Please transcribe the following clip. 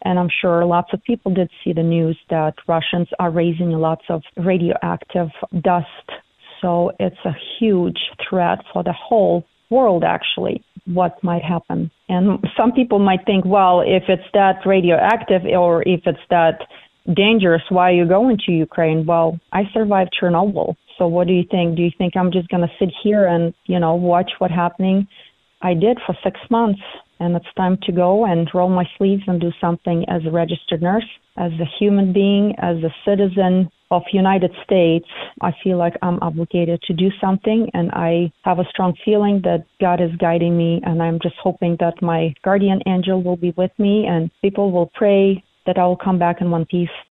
And I'm sure lots of people did see the news that Russians are raising lots of radioactive dust. So it's a huge threat for the whole world, actually, what might happen. And some people might think, well, if it's that radioactive or if it's that dangerous, why are you going to Ukraine? Well, I survived Chernobyl. So what do you think? Do you think I'm just going to sit here and, watch what's happening? I did for 6 months, and it's time to go and roll my sleeves and do something as a registered nurse, as a human being, as a citizen of United States. I feel like I'm obligated to do something, and I have a strong feeling that God is guiding me, and I'm just hoping that my guardian angel will be with me and people will pray that I will come back in one piece.